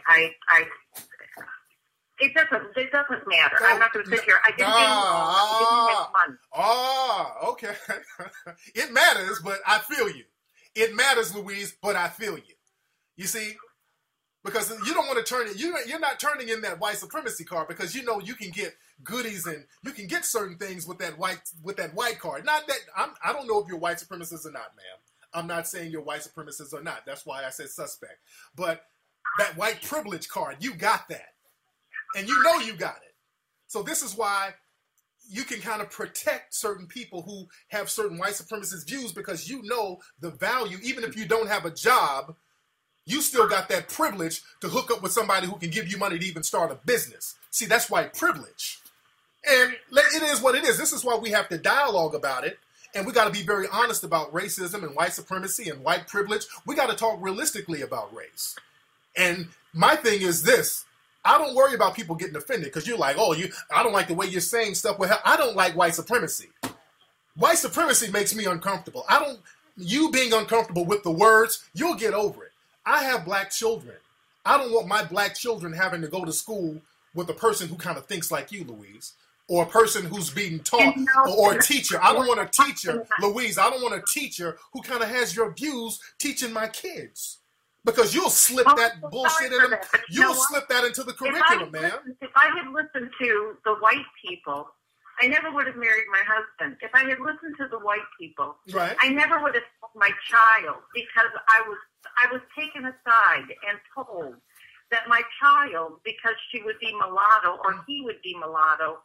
It doesn't matter. I'm not going to sit here. I didn't have money. Okay. It matters, but I feel you. It matters, Louise, but I feel you. You see, because you don't want to turn it. You're not turning in that white supremacy card because you know you can get goodies and you can get certain things with that white card. Not that I don't know if you're white supremacist or not, ma'am. I'm not saying you're white supremacist or not. That's why I said suspect. But that white privilege card, you got that. And you know you got it. So this is why you can kind of protect certain people who have certain white supremacist views because you know the value. Even if you don't have a job, you still got that privilege to hook up with somebody who can give you money to even start a business. See, that's white privilege. And it is what it is. This is why we have to dialogue about it. And we got to be very honest about racism and white supremacy and white privilege. We got to talk realistically about race. And my thing is this. I don't worry about people getting offended because you're like, I don't like the way you're saying stuff. Well, I don't like white supremacy. White supremacy makes me uncomfortable. You being uncomfortable with the words, you'll get over it. I have black children. I don't want my black children having to go to school with a person who kind of thinks like you, Louise, or a person who's being taught, or a teacher. I don't want a teacher, Louise, I don't want a teacher who kind of has your views teaching my kids. Because you'll slip that bullshit in them. You'll slip that into the curriculum, man. If I had listened to the white people, I never would have married my husband. If I had listened to the white people, right. I never would have told my child because I was taken aside and told that my child, because she would be mulatto or he would be mulatto,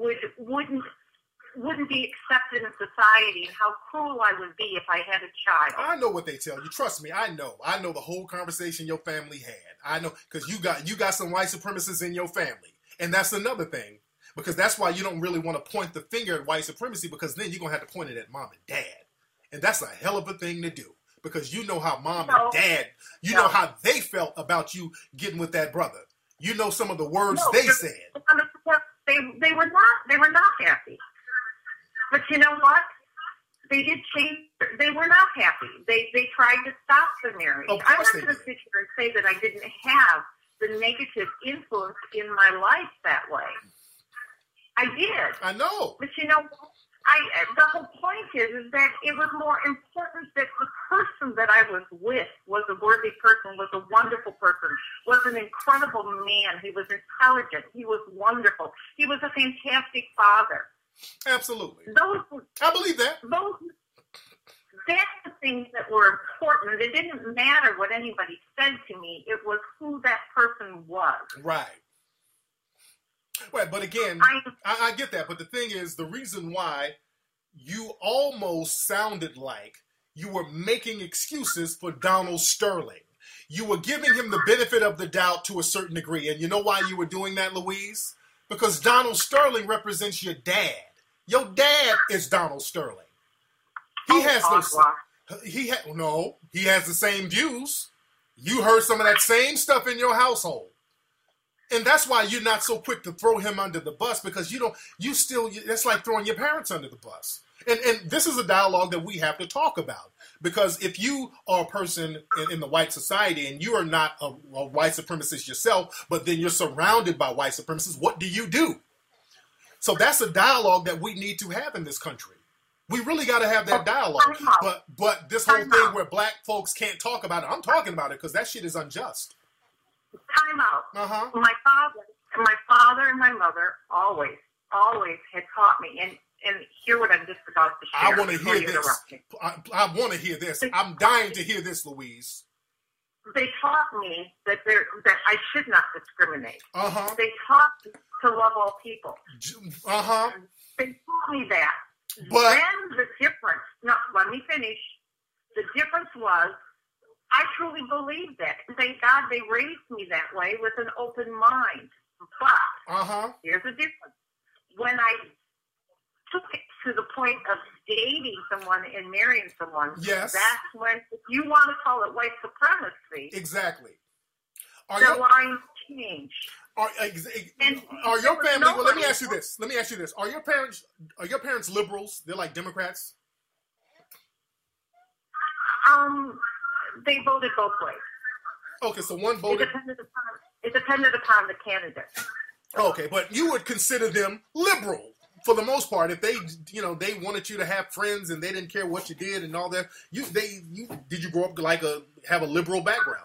wouldn't be accepted in society, and how cruel I would be if I had a child. I know what they tell you. Trust me, I know the whole conversation your family had. I know, because you got some white supremacists in your family. And that's another thing, because that's why you don't really want to point the finger at white supremacy, because then you're going to have to point it at mom and dad. And that's a hell of a thing to do, because you know how mom and dad, know how they felt about you getting with that brother. You know some of the words they said. They were not happy. But you know what? They did change. They were not happy. They tried to stop the marriage. I'm not going to sit here and say that I didn't have the negative influence in my life that way. I did. I know. But you know, the whole point is that it was more important that the person that I was with was a worthy person, was a wonderful person, was an incredible man. He was intelligent. He was wonderful. He was a fantastic father. Absolutely. I believe that. That's the things that were important. It didn't matter what anybody said to me. It was who that person was. Right. Right, but again, I get that. But the thing is, the reason why you almost sounded like you were making excuses for Donald Sterling. You were giving him the benefit of the doubt to a certain degree. And you know why you were doing that, Louise? Because Donald Sterling represents your dad. Your dad is Donald Sterling. He has he has the same views. You heard some of that same stuff in your household. And that's why you're not so quick to throw him under the bus, because that's like throwing your parents under the bus. And this is a dialogue that we have to talk about, because if you are a person in the white society and you are not a white supremacist yourself, but then you're surrounded by white supremacists, what do you do? So that's a dialogue that we need to have in this country. We really got to have that dialogue. But this whole thing where black folks can't talk about it, I'm talking about it because that shit is unjust. Time out. My father and my mother always had taught me, and and hear what I'm just about to share. I want to before hear you this. interrupt me. I want to hear this. I'm dying to hear this, Louise. They taught me that I should not discriminate. Uh-huh. They taught me to love all people. Uh-huh. They taught me that. But Then the difference, no, let me finish. The difference was, I truly believed that. And thank God they raised me that way with an open mind. But here's the difference. When I took it to the point of dating someone and marrying someone, yes, that's when, if you want to call it white supremacy, exactly. The lines change. Are your family? Well, let me ask you this. Are your parents liberals? They're like Democrats. They voted both ways. Okay, so one voted. It depended upon the candidate. Okay, but you would consider them liberal for the most part. If they wanted you to have friends and they didn't care what you did and all that. Did you grow up have a liberal background?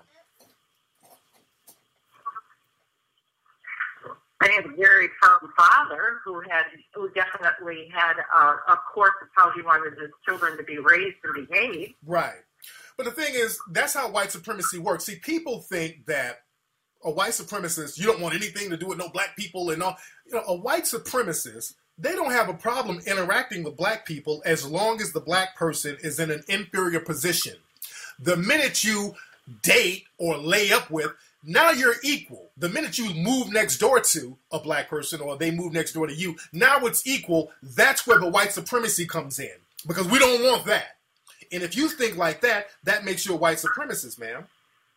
I had a very firm father who definitely had a course of how he wanted his children to be raised and behave. Right. But the thing is, that's how white supremacy works. See, people think that a white supremacist, you don't want anything to do with no black people and all. A white supremacist, they don't have a problem interacting with black people as long as the black person is in an inferior position. The minute you date or lay up with, now you're equal. The minute you move next door to a black person or they move next door to you, now it's equal. That's where the white supremacy comes in, because we don't want that. And if you think like that, that makes you a white supremacist, ma'am.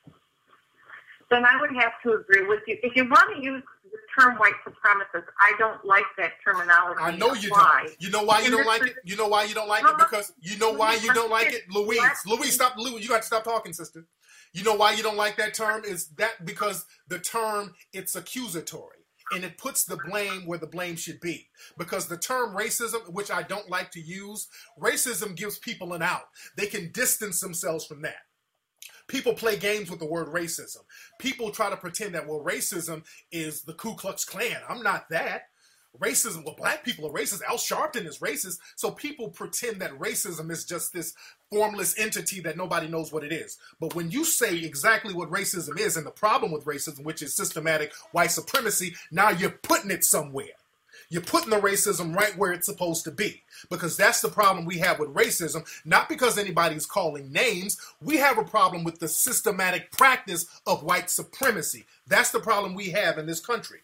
Then I would have to agree with you. If you want to use the term white supremacist, I don't like that terminology. I know you don't. You know why you don't like it? You know why you don't like it? Because you know why you don't like it? Louise, stop. Louise, you got to stop talking, sister. You know why you don't like that term? Is that because the term, it's accusatory. And it puts the blame where the blame should be. Because the term racism, which I don't like to use, racism gives people an out. They can distance themselves from that. People play games with the word racism. People try to pretend that, well, racism is the Ku Klux Klan. I'm not that. Racism, well, black people are racist. Al Sharpton is racist. So people pretend that racism is just this formless entity that nobody knows what it is. But when you say exactly what racism is and the problem with racism, which is systematic white supremacy, now you're putting it somewhere. You're putting the racism right where it's supposed to be. Because that's the problem we have with racism. Not because anybody's calling names. We have a problem with the systematic practice of white supremacy. That's the problem we have in this country.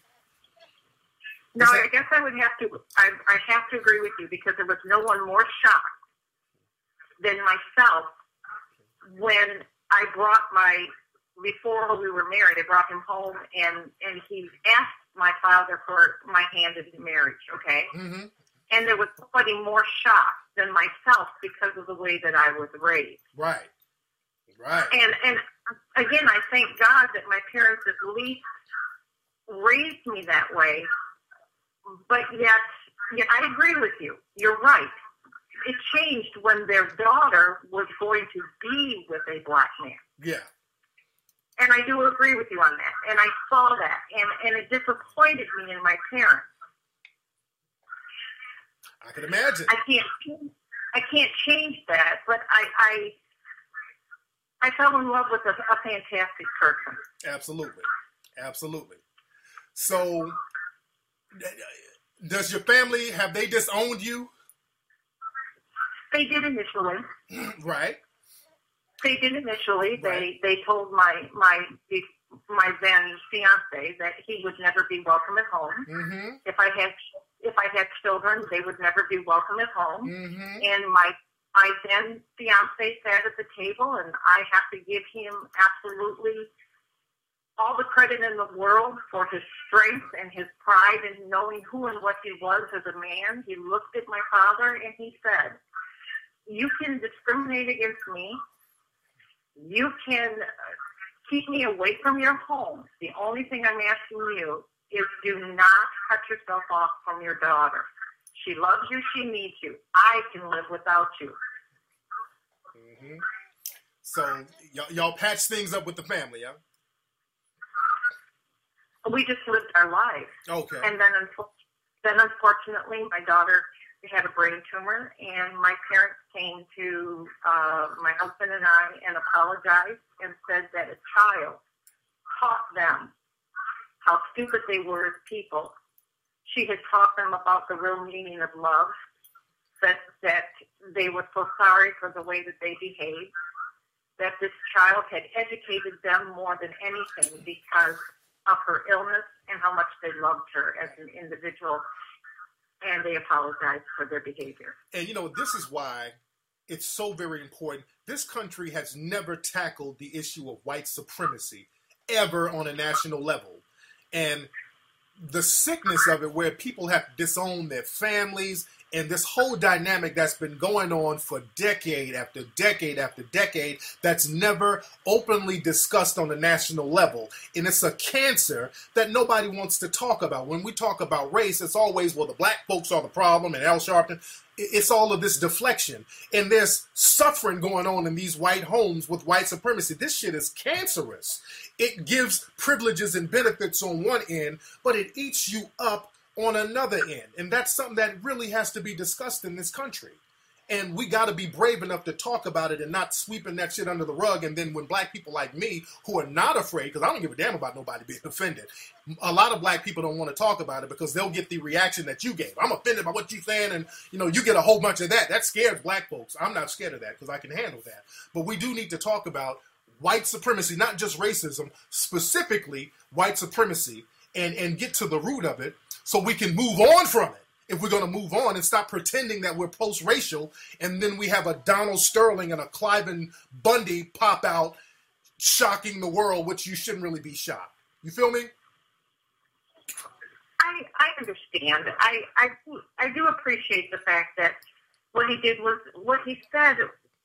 No, I guess I would have to. I have to agree with you, because there was no one more shocked than myself when I brought before we were married, I brought him home and he asked my father for my hand in marriage. Okay, mm-hmm. And there was nobody more shocked than myself because of the way that I was raised. Right. And again, I thank God that my parents at least raised me that way. But yet, I agree with you. You're right. It changed when their daughter was going to be with a black man. Yeah. And I do agree with you on that. And I saw that. And it disappointed me in my parents. I can imagine. I can't change that, but I fell in love with a fantastic person. Absolutely. So, does your family, have they disowned you? They did initially. Right. They did initially. Right. They told my then fiance that he would never be welcome at home. Mm-hmm. If I had children, they would never be welcome at home. Mm-hmm. And my then fiance sat at the table, and I have to give him absolutely all the credit in the world for his strength and his pride in knowing who and what he was as a man. He looked at my father and he said, "You can discriminate against me. You can keep me away from your home. The only thing I'm asking you is do not cut yourself off from your daughter. She loves you. She needs you. I can live without you." Mm-hmm. So y'all patch things up with the family, yeah? We just lived our lives. Okay. And then unfortunately, my daughter had a brain tumor, and my parents came to my husband and I and apologized and said that a child taught them how stupid they were as people. She had taught them about the real meaning of love, that they were so sorry for the way that they behaved, that this child had educated them more than anything because of her illness and how much they loved her as an individual, and they apologized for their behavior. And, this is why it's so very important. This country has never tackled the issue of white supremacy ever on a national level. And the sickness of it, where people have disowned their families, and this whole dynamic that's been going on for decade after decade after decade, that's never openly discussed on the national level. And it's a cancer that nobody wants to talk about. When we talk about race, it's always, well, the black folks are the problem, and Al Sharpton. It's all of this deflection. And there's suffering going on in these white homes with white supremacy. This shit is cancerous. It gives privileges and benefits on one end, but it eats you up on another end. And that's something that really has to be discussed in this country. And we got to be brave enough to talk about it and not sweeping that shit under the rug. And then when black people like me, who are not afraid, because I don't give a damn about nobody being offended, a lot of black people don't want to talk about it because they'll get the reaction that you gave. I'm offended by what you're saying, and you get a whole bunch of that. That scares black folks. I'm not scared of that because I can handle that. But we do need to talk about white supremacy, not just racism, specifically white supremacy, and get to the root of it so we can move on from it. If we're going to move on and stop pretending that we're post-racial, and then we have a Donald Sterling and a Cliven Bundy pop out shocking the world, which you shouldn't really be shocked. You feel me? I understand. I do appreciate the fact that what he did was, what he said,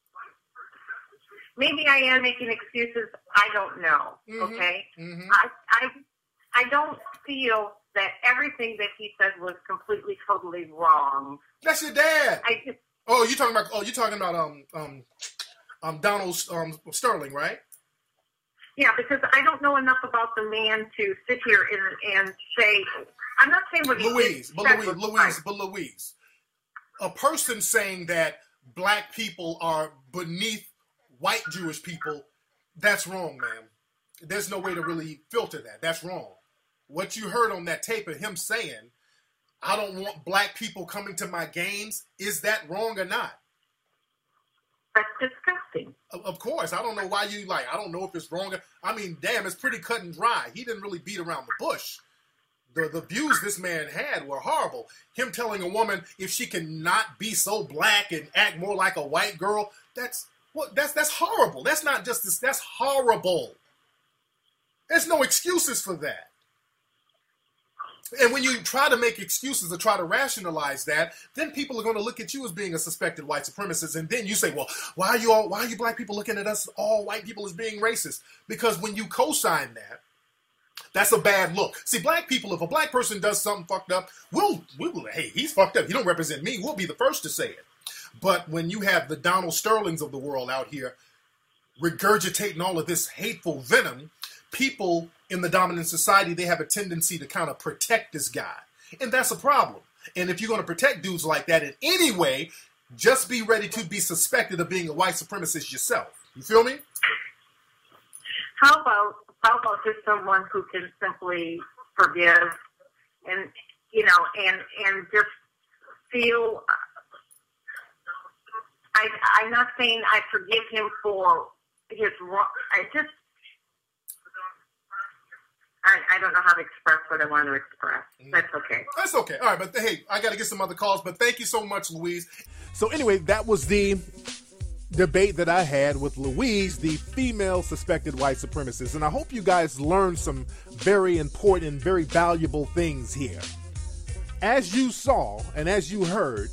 maybe I am making excuses, I don't know, okay? Mm-hmm. I don't feel that everything that he said was completely, totally wrong. That's your dad. You're talking about Donald Sterling, right? Yeah, because I don't know enough about the man to sit here and say. I'm not saying what he did. Louise, a person saying that black people are beneath white Jewish people, that's wrong, ma'am. There's no way to really filter that. That's wrong. What you heard on that tape of him saying, I don't want black people coming to my games, is that wrong or not? That's disgusting. Of course. I don't know why I don't know if it's wrong. I mean, damn, it's pretty cut and dry. He didn't really beat around the bush. The views this man had were horrible. Him telling a woman if she can not be so black and act more like a white girl, that's horrible. That's not just that's horrible. There's no excuses for that. And when you try to make excuses or try to rationalize that, then people are going to look at you as being a suspected white supremacist. And then you say, well, why are you black people looking at us, all white people, as being racist? Because when you co-sign that, that's a bad look. See, black people, if a black person does something fucked up, we'll hey, he's fucked up. He don't represent me. We'll be the first to say it. But when you have the Donald Sterlings of the world out here regurgitating all of this hateful venom, people in the dominant society, they have a tendency to kind of protect this guy. And that's a problem. And if you're going to protect dudes like that in any way, just be ready to be suspected of being a white supremacist yourself. You feel me? How about just someone who can simply forgive and just feel, I'm not saying I forgive him for his wrong, I don't know how to express what I want to express. That's okay. That's okay. All right, but hey, I got to get some other calls, but thank you so much, Louise. So anyway, that was the debate that I had with Louise, the female suspected white supremacist. And I hope you guys learned some very important, very valuable things here. As you saw and as you heard,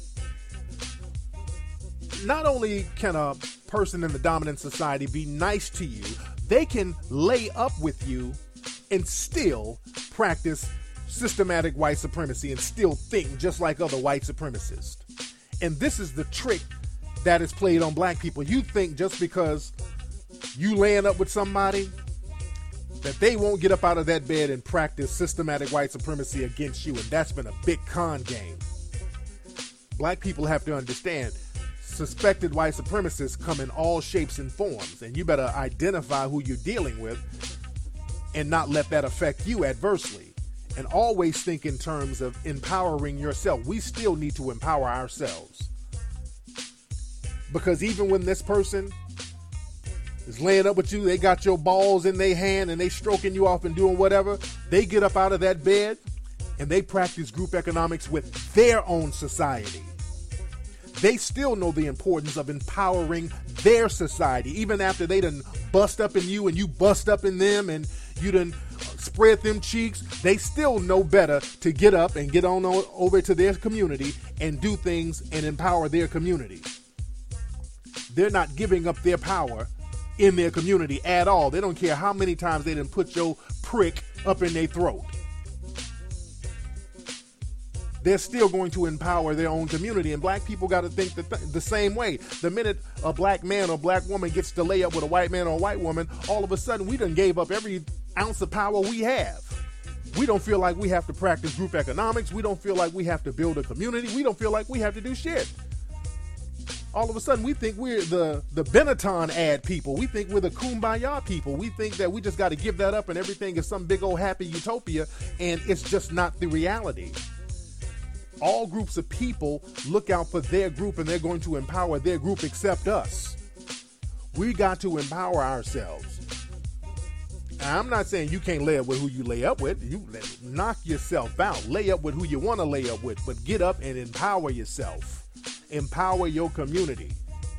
not only can a person in the dominant society be nice to you, they can lay up with you and still practice systematic white supremacy and still think just like other white supremacists. And this is the trick that is played on black people. You think just because you laying up with somebody that they won't get up out of that bed and practice systematic white supremacy against you. And that's been a big con game. Black people have to understand suspected white supremacists come in all shapes and forms, and you better identify who you're dealing with and not let that affect you adversely. And always think in terms of empowering yourself. We still need to empower ourselves. Because even when this person is laying up with you, they got your balls in their hand and they stroking you off and doing whatever, they get up out of that bed and they practice group economics with their own society. They still know the importance of empowering their society, even after they done bust up in you and you bust up in them and you done spread them cheeks. They still know better to get up and get on over to their community and do things and empower their community. They're not giving up their power in their community at all. They don't care how many times they done put your prick up in their throat. They're still going to empower their own community, and black people got to think the same way. The minute a black man or black woman gets to lay up with a white man or a white woman, all of a sudden we done gave up every ounce of power we have. We don't feel like we have to practice group economics. We don't feel like we have to build a community. We don't feel like we have to do shit. All of a sudden we think we're the Benetton ad people. We think we're the Kumbaya people. We think that we just got to give that up and everything is some big old happy utopia, and it's just not the reality. All groups of people look out for their group and they're going to empower their group except us. We got to empower ourselves. Now, I'm not saying you can't lay up with who you lay up with. You knock yourself out. Lay up with who you want to lay up with, but get up and empower yourself. Empower your community.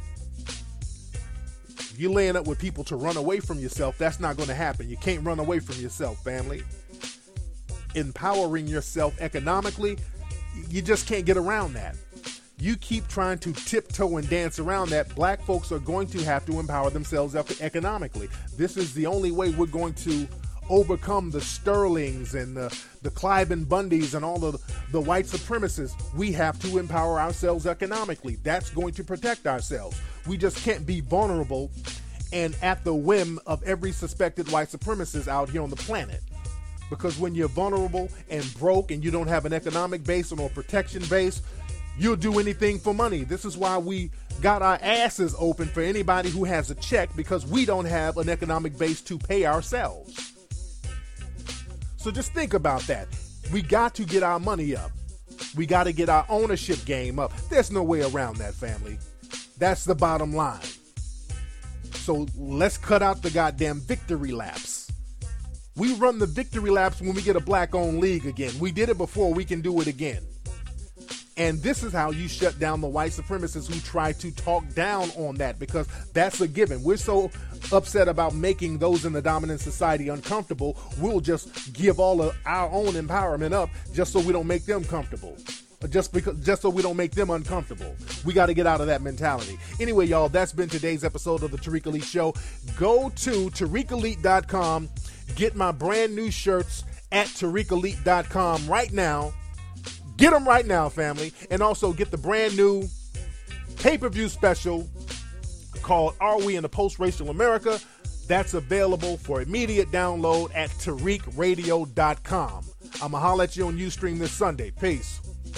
If you're laying up with people to run away from yourself, that's not going to happen. You can't run away from yourself, family. Empowering yourself economically, you just can't get around that. You keep trying to tiptoe and dance around that, black folks are going to have to empower themselves economically. This is the only way we're going to overcome the Sterlings and the Cliven Bundys and all of the white supremacists. We have to empower ourselves economically. That's going to protect ourselves. We just can't be vulnerable and at the whim of every suspected white supremacist out here on the planet. Because when you're vulnerable and broke and you don't have an economic base or a protection base, you'll do anything for money. This is why we got our asses open for anybody who has a check, because we don't have an economic base to pay ourselves. So just think about that. We got to get our money up. We got to get our ownership game up. There's no way around that, family. That's the bottom line. So let's cut out the goddamn victory laps. We run the victory laps when we get a black-owned league again. We did it before, we can do it again. And this is how you shut down the white supremacists who try to talk down on that, because that's a given. We're so upset about making those in the dominant society uncomfortable, we'll just give all of our own empowerment up just so we don't make them comfortable. Just so we don't make them uncomfortable. We got to get out of that mentality. Anyway, y'all, that's been today's episode of the Tariq Elite Show. Go to TariqElite.com. Get my brand new shirts at TariqElite.com right now. Get them right now, family. And also get the brand new pay-per-view special called Are We in a Post-Racial America? That's available for immediate download at TariqRadio.com. I'm going to holler at you on Ustream this Sunday. Peace.